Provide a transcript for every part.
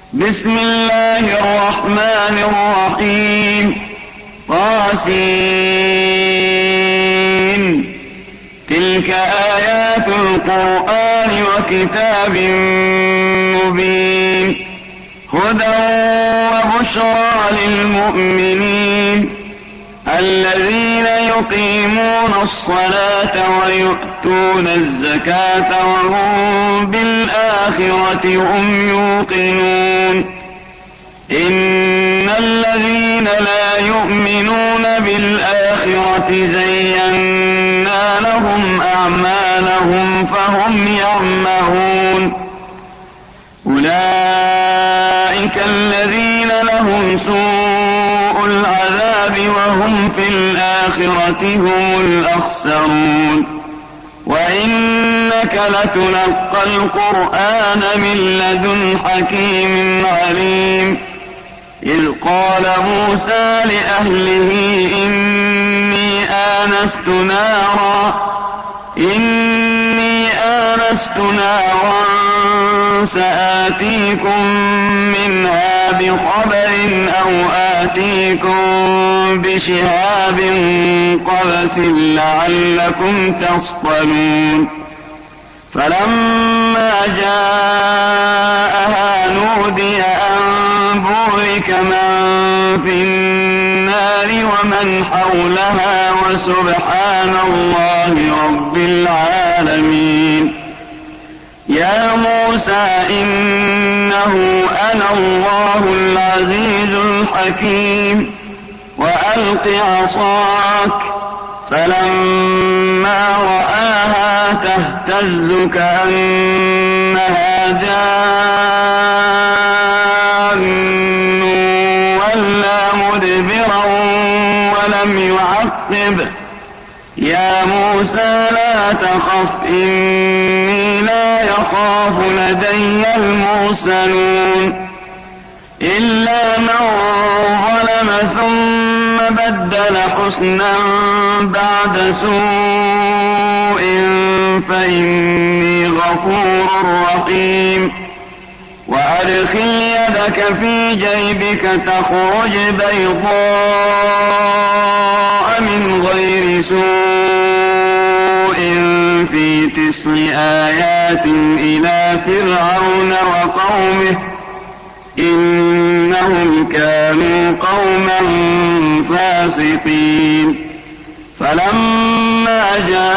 بسم الله الرحمن الرحيم. طاسين. تلك آيات القرآن وكتاب مبين، هدى وبشرى للمؤمنين الذين يقيمون الصلاة ويؤتون الزكاة وهم بالآخرة هم يوقنون. إن الذين لا يؤمنون بالآخرة زينا لهم أعمالهم فهم يعمهون. أولئك الذين لهم سوء العذاب وهم في الآخرة هم الأخسرون. وإنك لتلقى القرآن من لدن حكيم عليم. إذ قال موسى لأهله إني آنست نارا سآتيكم منها بخبر أو آتيكم بشهاب قبس لعلكم تصطلون. فلما جاءها نودي أن بورك من في النار ومن حولها وسبحان الله رب العالمين. يا موسى إنه أنا الله العزيز الحكيم. وألق عصاك. فلما رآها تهتز كأنها جان ولا مدبرا ولم يعقب. يا موسى لا تخف إني لا يخاف لدي المرسلون. إلا من ظلم ثم بدل حسنا بعد سوء فإني غفور رحيم. وأدخل يدك في جيبك تخرج بيضاء من غير سوء في 9 آيات إلى فرعون وقومه إنهم كانوا قوما فاسقين. فلما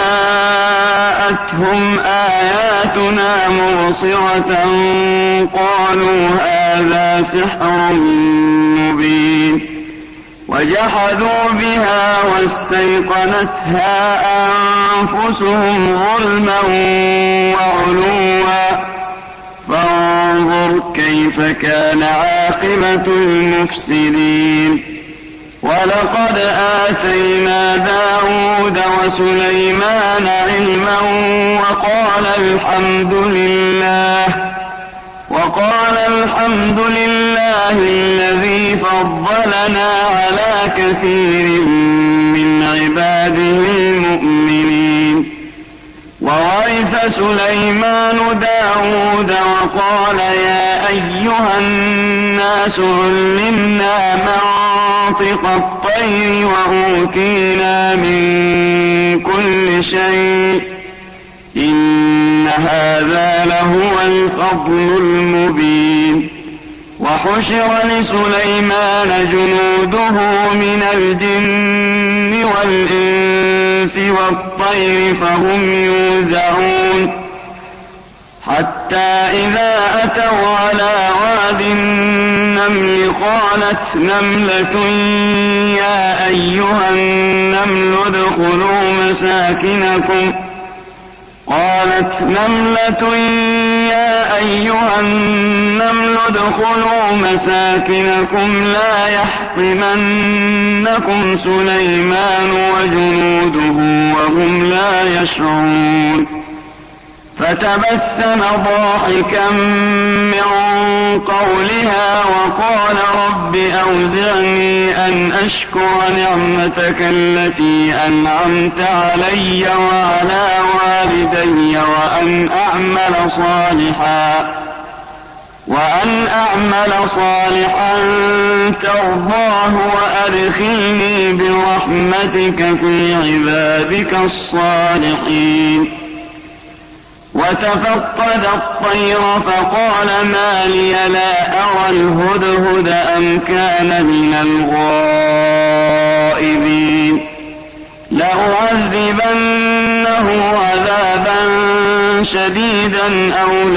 جاءتهم آياتنا مبصرة قالوا هذا سحر مبين. وجحدوا بها واستيقنتها أنفسهم ظلما وعلوا. فانظر كيف كان عاقبة المفسدين. ولقد آتينا داود وسليمان علما وقال الحمد لله الذي فضلنا على كثير من عباده المؤمنين. وورث سليمان داود وقال يا أيها الناس علمنا منطق الطير وأوتينا من كل شيء إن هذا لهو الفضل المبين. وحشر لسليمان جنوده من الجن والإنس والطير فهم يوزعون. حتى إذا أتوا على واد النمل قالت نملة يا أيها النمل ادخلوا مساكنكم لا يحطمنكم سليمان وجنوده وهم لا يشعرون. فتبسم ضاحكا من قولها وقال رب أوزعني أن أشكر نعمتك التي أنعمت علي وعلى والدي وأن أعمل صالحا وأن أعمل صالحا ترضاه وأدخلني برحمتك في عبادك الصالحين. وتفقد الطير فقال ما لي لا أرى الهدهد أم كان من الغائبين. لأعذبنه عذابا شديدا أو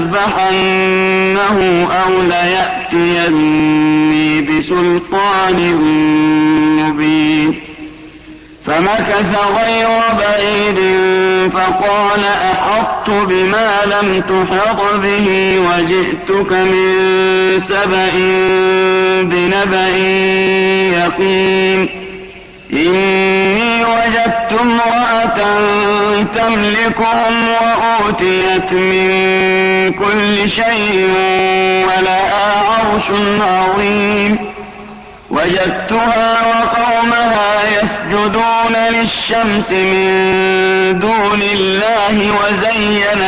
لأذبحنه أو ليأتيني بسلطان مبين. فمكث غير بعيد فقال أحطت بما لم تحط به وجئتك من سبأ بنبأ يقين. إني وجدت امرأة تملكهم وأوتيت من كل شيء ولها عرش عظيم. وجدتها وقومها يسجدون للشمس من دون الله وزين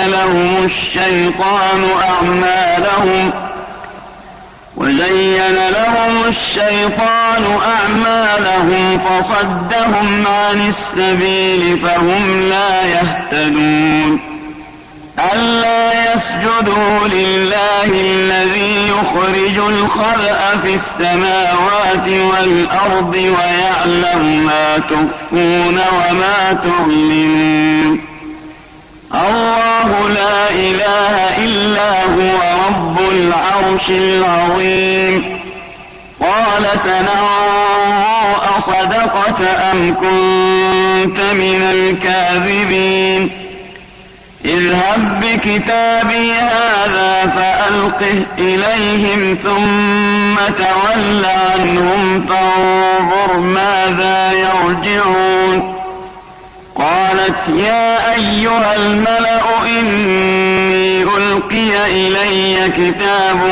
لهم الشيطان أعمالهم فصدهم عن السبيل فهم لا يهتدون. ألا يسجدوا لله الذي يخرج الخبأ في السماوات والأرض ويعلم ما تخفون وما تعلنون. الله لا إله إلا هو رب العرش العظيم. قال سننظر أصدقت أم كنت من الكاذبين. اذهب بكتابي هذا فألقه إليهم ثم تول عنهم فانظر ماذا يرجعون. قالت يا أيها الملأ إني ألقي إلي كتاب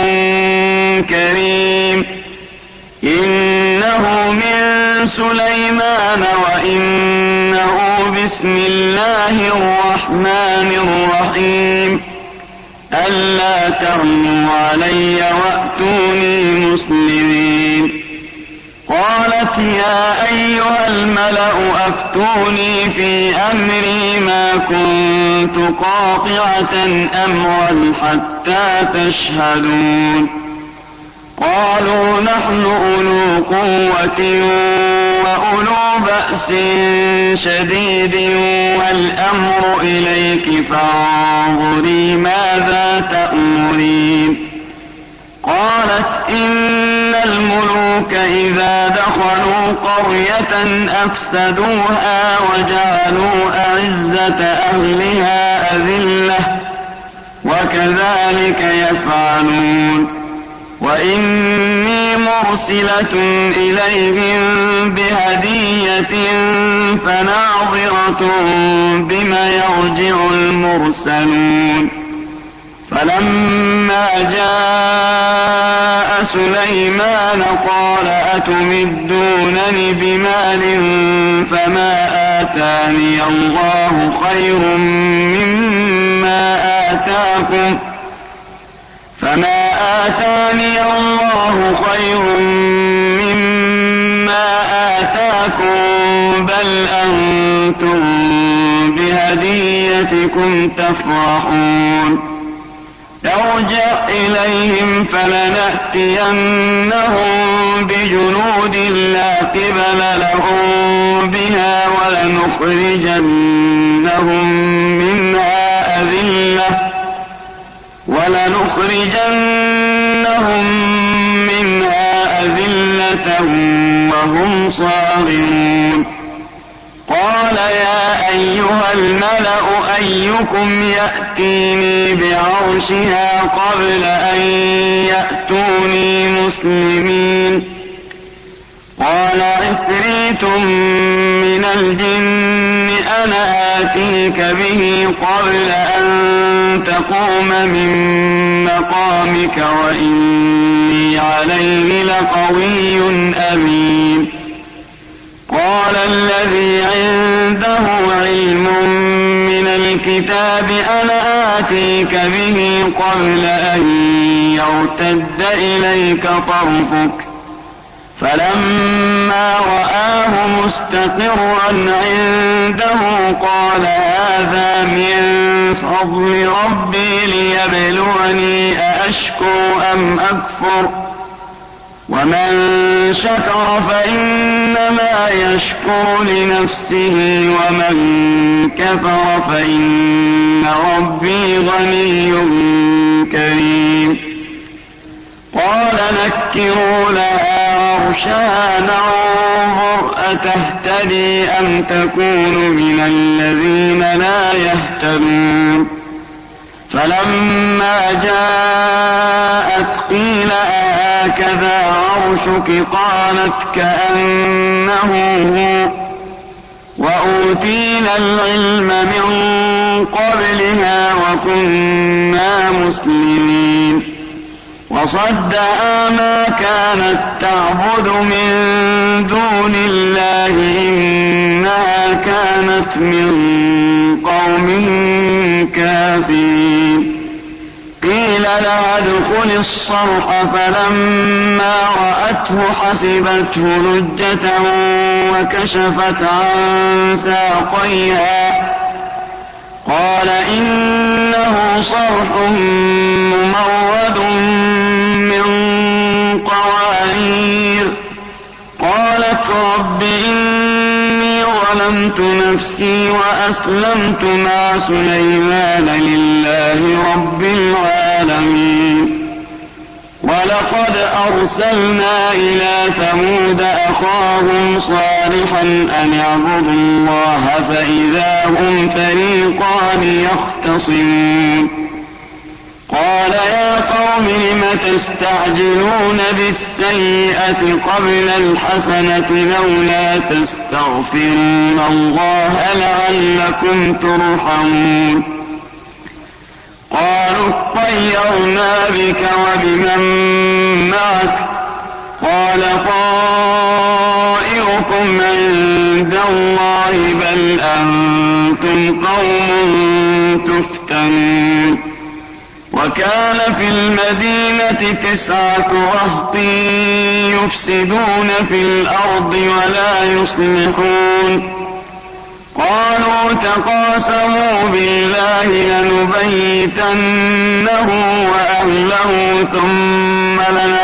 كريم إنه من سليمان وإنه بسم الله الرحمن الرحيم. ألا ترنوا علي وأتوني مسلمين. قالت يا أيها الملأ أفتوني في أمري ما كنت قاطعة أمرا حتى تشهدون. قالوا نحن أولو قوة وأولو بأس شديد والأمر إليك فانظري ماذا تأمرين. قالت إن الملوك إذا دخلوا قرية أفسدوها وجعلوا أعزة أهلها أذلة وكذلك يفعلون. وإني مرسلة إليهم بهدية فناظرة بما يرجع المرسلون. فلما جاء سليمان قال أتمدونني بمال فما آتاني الله خير مما آتاكم بل أنتم بهديتكم تفرحون. ارجع إليهم فلنأتينهم بجنود لا قبل لهم بها ولنخرجنهم منها أذلة وهم صاغرون. قال يا أيها الملأ أيكم يأتيني بعرشها قبل أن يأتوني مسلمين. قال عفريت من الجن أنا آتيك به قبل أن تقوم من مقامك وإني عليه لقوي أمين. قال الذي عنده علم من الكتاب أنا آتيك به قبل أن يرتد إليك طرفك فلما رآه مستقرا عنده قال هذا من فضل ربي ليبلوني أأشكر أم أكفر ومن شكر فإنما يشكر لنفسه ومن كفر فإن ربي غني كريم قال نكروا لها عرشها ننظر أتهتدي أم تكون من الذين لا يهتدون فلما جاءت قيل أهكذا عرشك قالت كأنه هو وأوتينا العلم من قبلها وكنا مسلمين وصدها ما كانت تعبد من دون الله إنها كانت من قوم كافرين قيل لها ادخل الصرح فلما رأته حسبته لجة وكشفت عن ساقيها قال إنه صرح ممرد من قوارير قالت رب إني ظلمت نفسي وأسلمت مع سليمان لله رب العالمين ولقد أرسلنا إلى ثمود أخاهم صالحا أن اعبدوا الله فإذا هم فريقان يختصمون قال يا قوم لم تستعجلون بالسيئة قبل الحسنة لولا تستغفرون الله لعلكم ترحمون قالوا اطيرنا بك وبمن معك قال طائركم عند الله بل أنتم قوم تفتنون وكان في المدينة 9 رهط يفسدون في الأرض ولا يصلحون قالوا تقاسموا بالله لنبيتنه وأهله ثم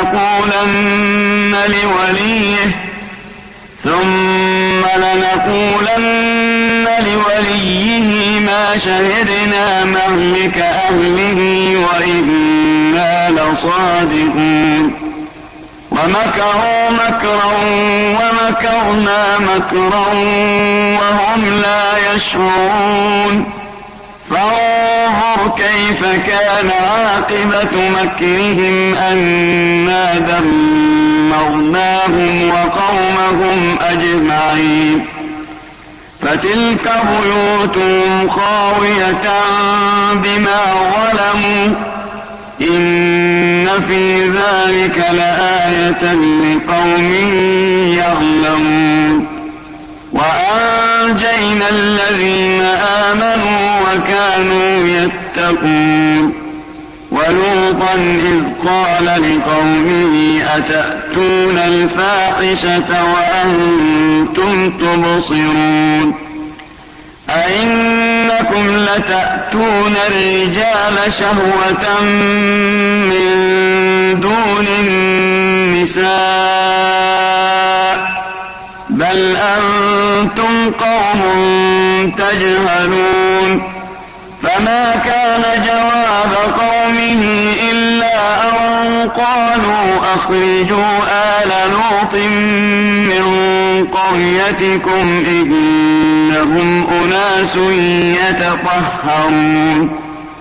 لنقولن لوليه ما شهدنا مهلك أهله وإنا لصادقون ومكروا مكرا ومكرنا مكرا وهم لا يشعرون فانظر كيف كان عاقبة مكرهم أنا دمرناهم وقومهم أجمعين فتلك بيوتهم خاوية بما ظلموا إن في ذلك لآية لقوم يعلمون وأنجينا الذين آمنوا وكانوا يتقون ولوطا إذ قال لقومه أتأتون الفاحشة وأنتم تبصرون أئنكم لتأتون الرجال شهوة من دون النساء بل أنتم قوم تجهلون فما كان جواب قومه إلا أن قالوا أخرجوا آل لوط من قريتكم إنهم أناس يتطهرون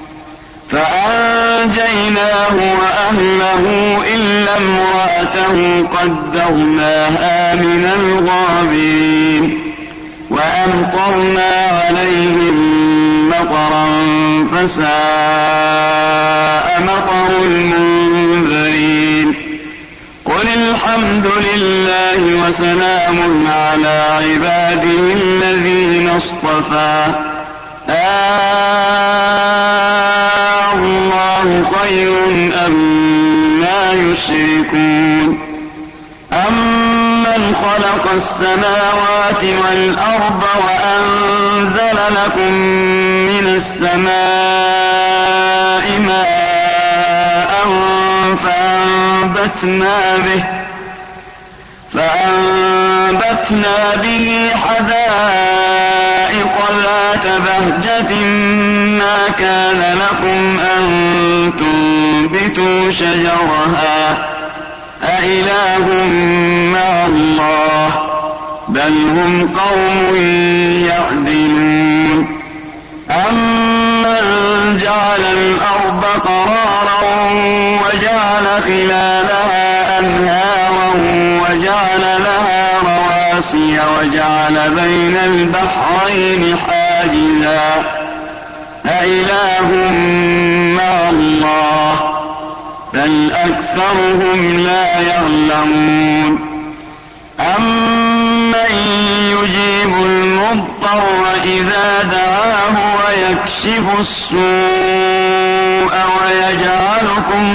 فأنجيناه وأهله إلا امرأته قدرناها من الغابرين وأمطرنا عليهم مطرا فساء مطر المنذرين قل الحمد لله وسلام على عباده الذين اصطفى الله خير أم عما يشركون أمن خلق السماوات والأرض وأنزل لكم من السماء ماء فأنبتنا به حدائق ذات بهجة ما كان لكم أن تنبتوا شجرها أإله مع الله بل هم قوم يعدلون أمن جعل الأرض قرارا وجعل خلالها أنهارا وجعل لها رواسي وجعل بين البحرين حاجزا أإله مع الله بل أكثرهم لا يعلمون أمن يجيب المضطر إذا دعاه ويكشف السوء ويجعلكم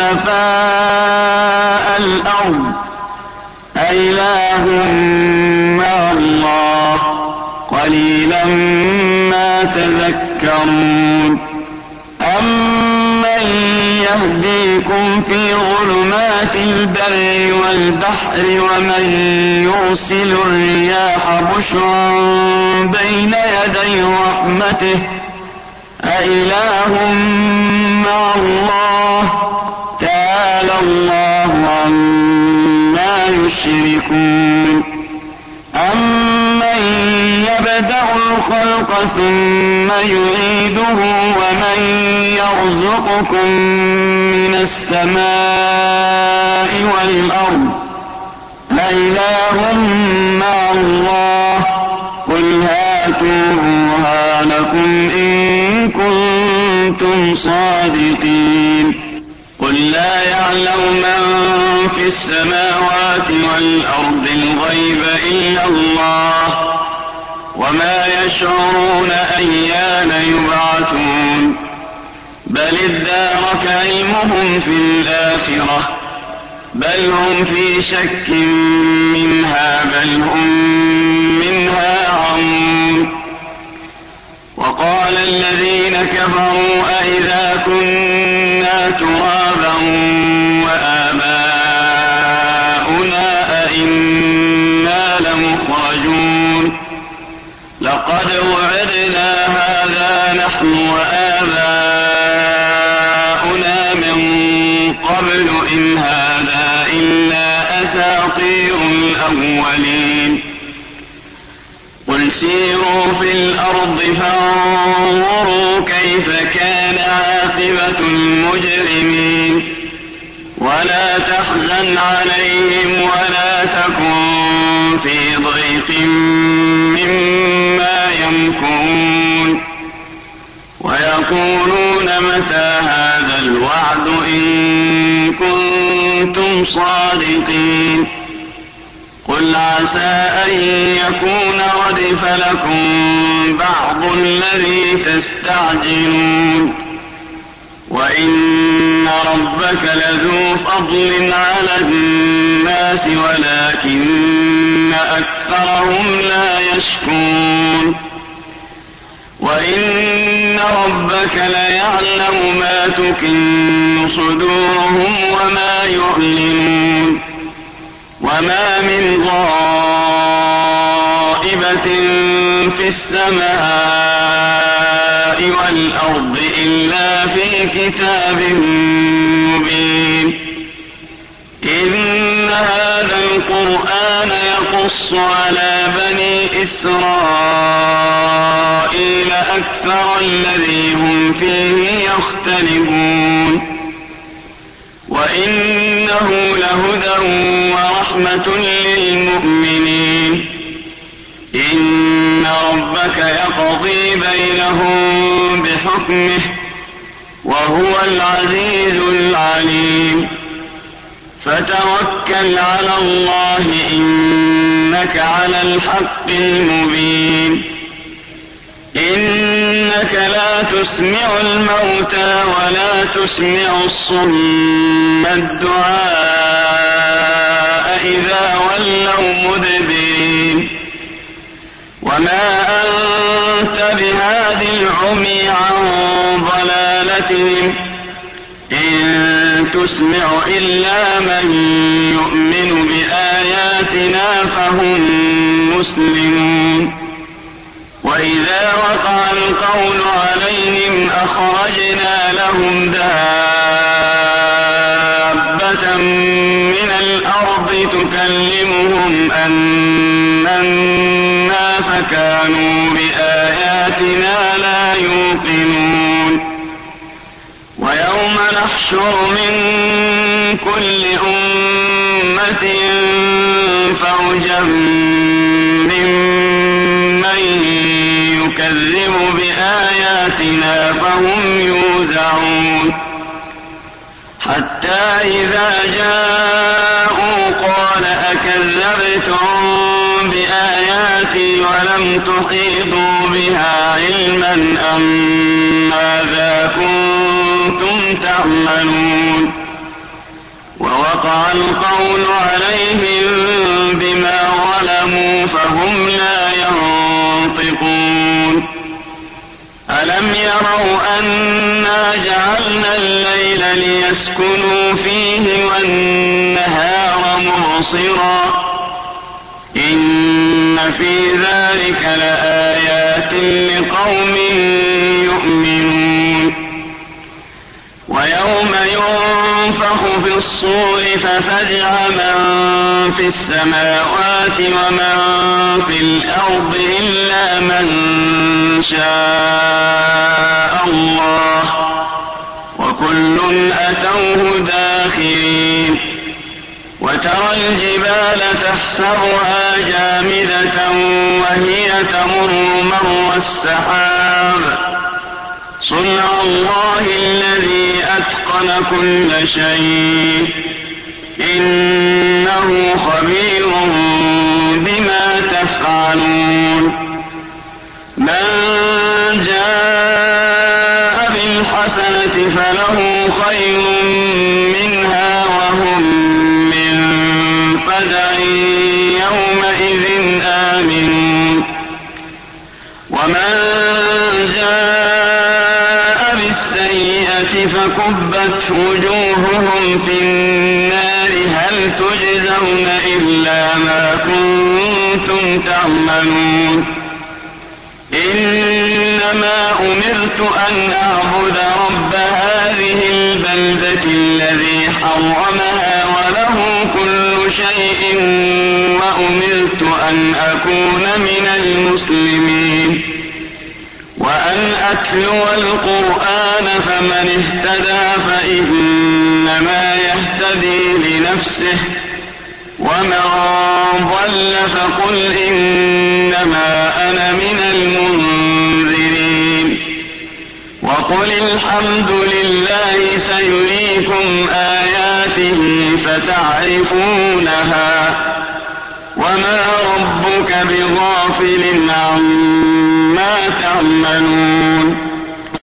خلفاء الأرض أإله مع الله قليلا ما تذكرون أمن يهديكم في ظلمات البر والبحر ومن يرسل الرياح بشرا بين يدي رحمته أإله مع الله تعالى الله عما يشركون أمن يبدأ الخلق ثم يعيده ومن يرزقكم من السماء والأرض أإله مع الله قل هاتوا برهانكم إن كنتم صادقين قل لا يعلم من في السماوات والأرض الغيب إلا الله وما يشعرون أيان يبعثون بل ادارك علمهم في الآخرة بل هم في شك منها بل هم منها عمون وقال الذين كفروا أئذا كنا ترابا وآباؤنا أئنا لمخرجون لقد وعدنا هذا نحن وآباؤنا من قبل إن هذا إلا أساطير الأولين قل سيروا في الأرض فانظروا كيف كان عاقبة المجرمين ولا تحزن عليهم ولا تكن في ضيق مما يمكرون ويقولون متى هذا الوعد إن كنتم صادقين قل عسى أن يكون ردف لكم بعض الذي تستعجلون وإن ربك لذو فضل على الناس ولكن أكثرهم لا يشكرون وإن ربك ليعلم ما تكن صدورهم وما يعلنون وما من غائبة في السماء والأرض إلا في كتاب مبين إن هذا القرآن يقص على بني إسرائيل أكثر الذي هم فيه يختلفون وإنه لهدى ورحمة للمؤمنين إن ربك يقضي بينهم بحكمه وهو العزيز العليم فتوكل على الله إنك على الحق المبين إن إنك لا تسمع الموتى ولا تسمع الصم الدعاء إذا ولوا مدبرين وما أنت بهاد العمي عن ضلالتهم إن تسمع إلا من يؤمن بآياتنا فهم مسلمون وإذا وقع القول عليهم أخرجنا لهم دابة من الأرض تكلمهم أن الناس كانوا بآياتنا لا يوقنون ويوم نحشر من كل أمة فوجا ممن يكذب بآياتنا فهم يوزعون حتى إذا جاءوا قال أكذبتم بآياتي ولم تحيطوا بها علما أم ماذا كنتم تعملون ووقع القول عليهم بما ظلموا فهم لا ينطقون ألم يروا أنا جعلنا الليل ليسكنوا فيه والنهار مبصرا إن في ذلك لآيات لقوم يؤمنون ويوم ينفخ في الصور ففزع من في السماوات ومن في الأرض إلا من شاء الله وكل أتوه داخرين وترى الجبال تحسبها جامدة وهي تمر مر السحاب صنع الله الذي أتقن كل شيء إنه خبير بما تفعلون من جاء بالحسنة فله خير منها وهم من فزع يومئذ آمنون ومن جاء بالسيئة فكبت وجوههم في النار هل تجزون إلا ما كنتم تعملون إنما أمرت أن أعبد رب هذه البلدة الذي حرمها وله كل شيء وأمرت أن أكون من المسلمين وأن أتلو القرآن فمن اهتدى فإنما يهتدي لنفسه ومن ضل فقل إنما أنا من المنذرين وقل الحمد لله سيريكم آياته فتعرفونها وما ربك بغافل عما تعملون